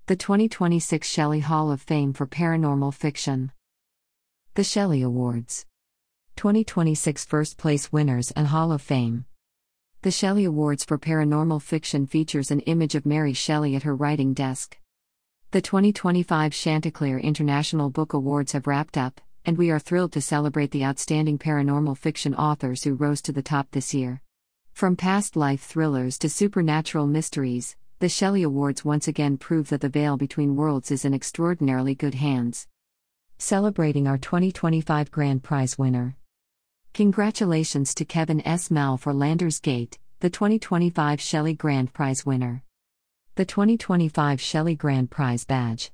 The 2026 Shelley Hall of Fame for Paranormal Fiction. The Shelley Awards. 2026 First Place Winners and Hall of Fame. The Shelley Awards for Paranormal Fiction features an image of Mary Shelley at her writing desk. The 2025 Chanticleer International Book Awards have wrapped up, and we are thrilled to celebrate the outstanding paranormal fiction authors who rose to the top this year. From past life thrillers to supernatural mysteries, the Shelley Awards once again prove that the veil between worlds is in extraordinarily good hands. Celebrating our 2025 Grand Prize winner. Congratulations to Kevin S. Mal for Landers Gate, the 2025 Shelley Grand Prize winner. The 2025 Shelley Grand Prize badge.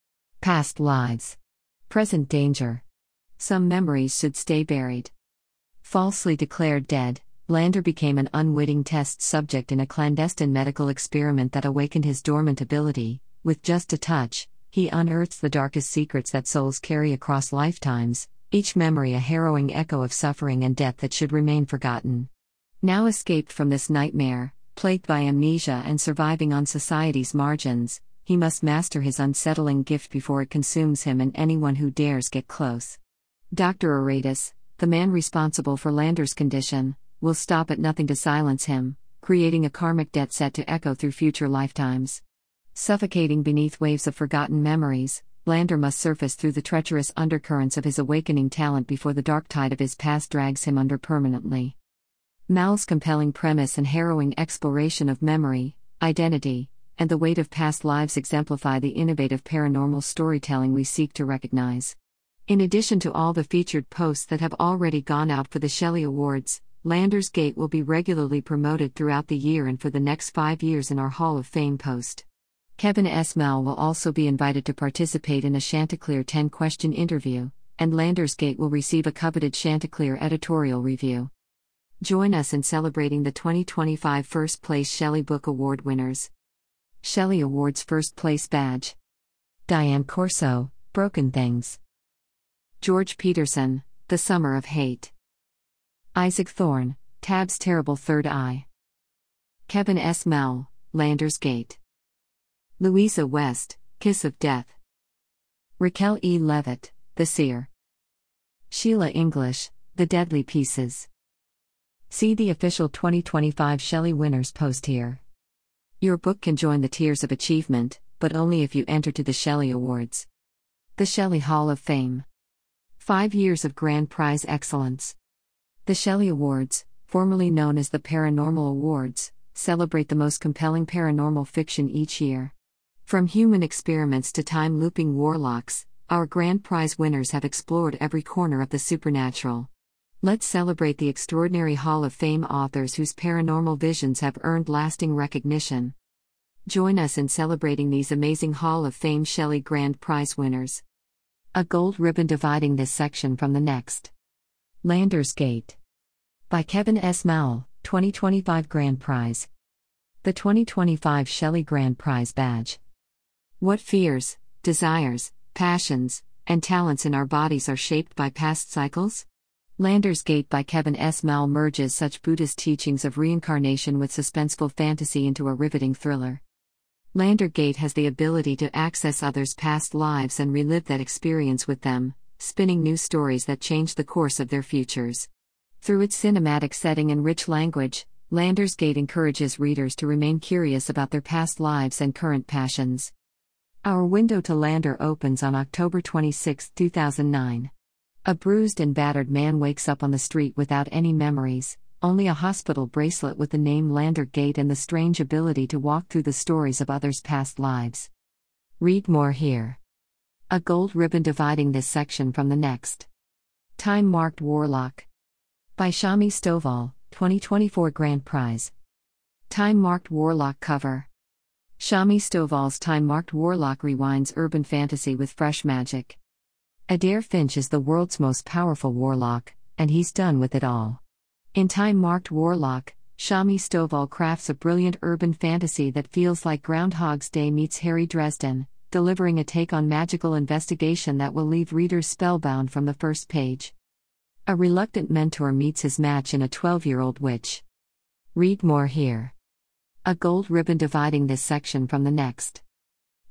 Past lives. Present danger. Some memories should stay buried. Falsely declared dead, Lander became an unwitting test subject in a clandestine medical experiment that awakened his dormant ability. With just a touch, he unearths the darkest secrets that souls carry across lifetimes, each memory a harrowing echo of suffering and death that should remain forgotten. Now escaped from this nightmare, plagued by amnesia and surviving on society's margins, he must master his unsettling gift before it consumes him and anyone who dares get close. Dr. Aradis, the man responsible for Lander's condition, will stop at nothing to silence him, creating a karmic debt set to echo through future lifetimes. Suffocating beneath waves of forgotten memories, Lander must surface through the treacherous undercurrents of his awakening talent before the dark tide of his past drags him under permanently. Mal's compelling premise and harrowing exploration of memory, identity, and the weight of past lives exemplify the innovative paranormal storytelling we seek to recognize. In addition to all the featured posts that have already gone out for the Shelley Awards, Landers Gate will be regularly promoted throughout the year and for the next 5 years in our Hall of Fame post. Kevin S. Mal will also be invited to participate in a Chanticleer 10-question interview, and Landers Gate will receive a coveted Chanticleer editorial review. Join us in celebrating the 2025 First Place Shelley Book Award winners. Shelley Awards First Place Badge. Diane Corso, Broken Things. George Peterson, The Summer of Hate. Isaac Thorne, Tab's Terrible Third Eye. Kevin S. Mal, Landers Gate. Louisa West, Kiss of Death. Raquel E. Levitt, The Seer. Sheila English, The Deadly Pieces. See the official 2025 Shelley winners post here. Your book can join the tiers of achievement, but only if you enter to the Shelley Awards. The Shelley Hall of Fame. 5 years of Grand Prize Excellence. The Shelley Awards, formerly known as the Paranormal Awards, celebrate the most compelling paranormal fiction each year. From human experiments to time-looping warlocks, our Grand Prize winners have explored every corner of the supernatural. Let's celebrate the extraordinary Hall of Fame authors whose paranormal visions have earned lasting recognition. Join us in celebrating these amazing Hall of Fame Shelley Grand Prize winners. A gold ribbon dividing this section from the next. Landers Gate. By Kevin S. Mal, 2025 Grand Prize. The 2025 Shelley Grand Prize badge. What fears, desires, passions, and talents in our bodies are shaped by past cycles? Landers Gate by Kevin S. Mal merges such Buddhist teachings of reincarnation with suspenseful fantasy into a riveting thriller. Landers Gate has the ability to access others' past lives and relive that experience with them, spinning new stories that change the course of their futures. Through its cinematic setting and rich language, Landers Gate encourages readers to remain curious about their past lives and current passions. Our window to Lander opens on October 26, 2009. A bruised and battered man wakes up on the street without any memories, only a hospital bracelet with the name Landers Gate and the strange ability to walk through the stories of others' past lives. Read more here. A gold ribbon dividing this section from the next. Time-marked Warlock. By Shami Stovall, 2024 Grand Prize. Time-marked Warlock cover. Shami Stovall's Time-marked Warlock rewinds urban fantasy with fresh magic. Adair Finch is the world's most powerful warlock, and he's done with it all. In Time-marked Warlock, Shami Stovall crafts a brilliant urban fantasy that feels like Groundhog's Day meets Harry Dresden, delivering a take on magical investigation that will leave readers spellbound from the first page. A reluctant mentor meets his match in a 12-year-old witch. Read more here. A gold ribbon dividing this section from the next.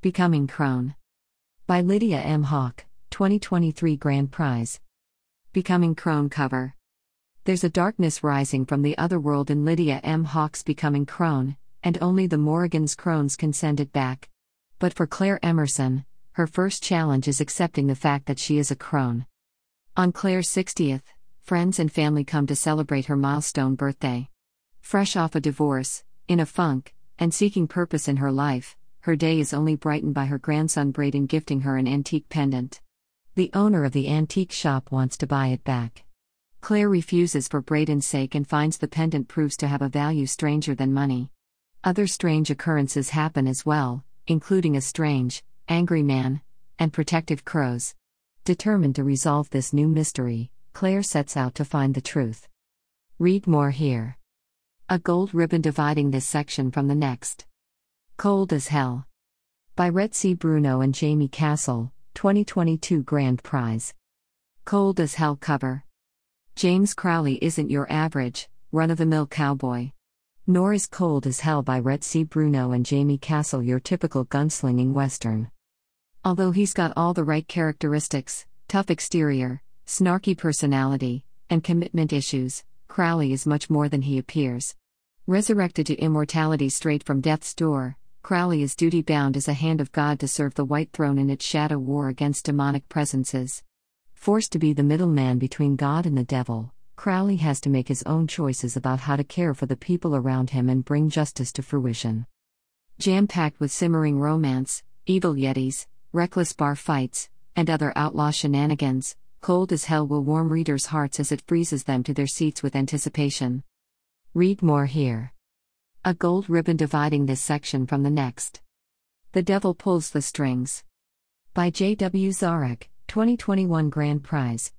Becoming Crone. By Lydia M. Hawke, 2023 Grand Prize. Becoming Crone cover. There's a darkness rising from the other world in Lydia M. Hawke's Becoming Crone, and only the Morrigan's crones can send it back. But for Claire Emerson, her first challenge is accepting the fact that she is a crone. On Claire's 60th, friends and family come to celebrate her milestone birthday. Fresh off a divorce, in a funk, and seeking purpose in her life, her day is only brightened by her grandson Braden gifting her an antique pendant. The owner of the antique shop wants to buy it back. Claire refuses for Braden's sake and finds the pendant proves to have a value stranger than money. Other strange occurrences happen as well, including a strange, angry man, and protective crows. Determined to resolve this new mystery, Claire sets out to find the truth. Read more here. A gold ribbon dividing this section from the next. Cold as Hell. By Rhett C. Bruno and Jamie Castle, 2022 Grand Prize. Cold as Hell cover. James Crowley isn't your average, run-of-the-mill cowboy. Nor is Cold as Hell by Rhett C. Bruno and Jamie Castle your typical gunslinging western. Although he's got all the right characteristics, tough exterior, snarky personality, and commitment issues, Crowley is much more than he appears. Resurrected to immortality straight from death's door, Crowley is duty-bound as a hand of God to serve the White Throne in its shadow war against demonic presences. Forced to be the middleman between God and the devil, Crowley has to make his own choices about how to care for the people around him and bring justice to fruition. Jam-packed with simmering romance, evil yetis, reckless bar fights, and other outlaw shenanigans, Cold as Hell will warm readers' hearts as it freezes them to their seats with anticipation. Read more here. A gold ribbon dividing this section from the next. The Devil Pulls the Strings. By J.W. Zarek, 2021 Grand Prize.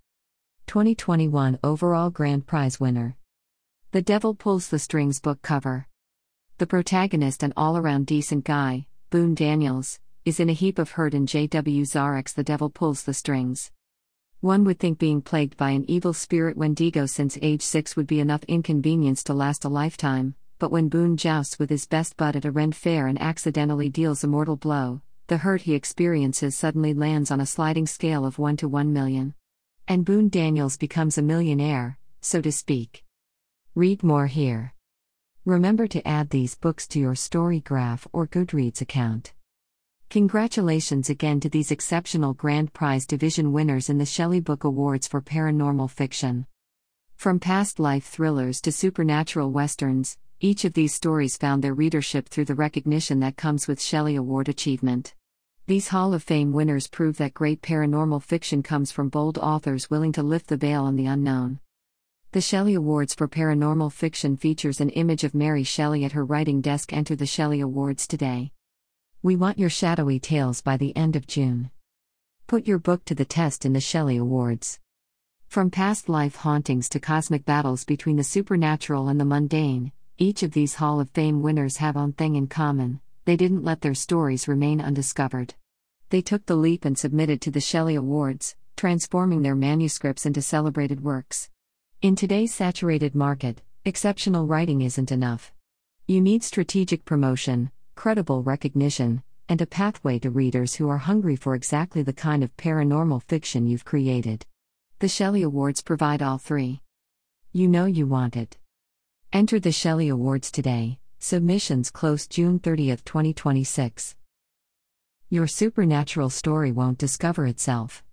2021 Overall Grand Prize winner. The Devil Pulls the Strings book cover. The protagonist and all-around decent guy, Boone Daniels, is in a heap of hurt in J.W. Zarek's The Devil Pulls the Strings. One would think being plagued by an evil spirit Wendigo since age 6 would be enough inconvenience to last a lifetime, but when Boone jousts with his best bud at a Ren fair and accidentally deals a mortal blow, the hurt he experiences suddenly lands on a sliding scale of 1 to 1 million. And Boone Daniels becomes a millionaire, so to speak. Read more here. Remember to add these books to your StoryGraph or Goodreads account. Congratulations again to these exceptional Grand Prize Division winners in the Shelley Book Awards for Paranormal Fiction. From past life thrillers to supernatural westerns, each of these stories found their readership through the recognition that comes with Shelley Award achievement. These Hall of Fame winners prove that great paranormal fiction comes from bold authors willing to lift the veil on the unknown. The Shelley Awards for Paranormal Fiction features an image of Mary Shelley at her writing desk. Enter the Shelley Awards today. We want your shadowy tales by the end of June. Put your book to the test in the Shelley Awards. From past life hauntings to cosmic battles between the supernatural and the mundane, each of these Hall of Fame winners have one thing in common: they didn't let their stories remain undiscovered. They took the leap and submitted to the Shelley Awards, transforming their manuscripts into celebrated works. In today's saturated market, exceptional writing isn't enough. You need strategic promotion, credible recognition, and a pathway to readers who are hungry for exactly the kind of paranormal fiction you've created. The Shelley Awards provide all three. You know you want it. Enter the Shelley Awards today. Submissions close June 30, 2026. Your supernatural story won't discover itself.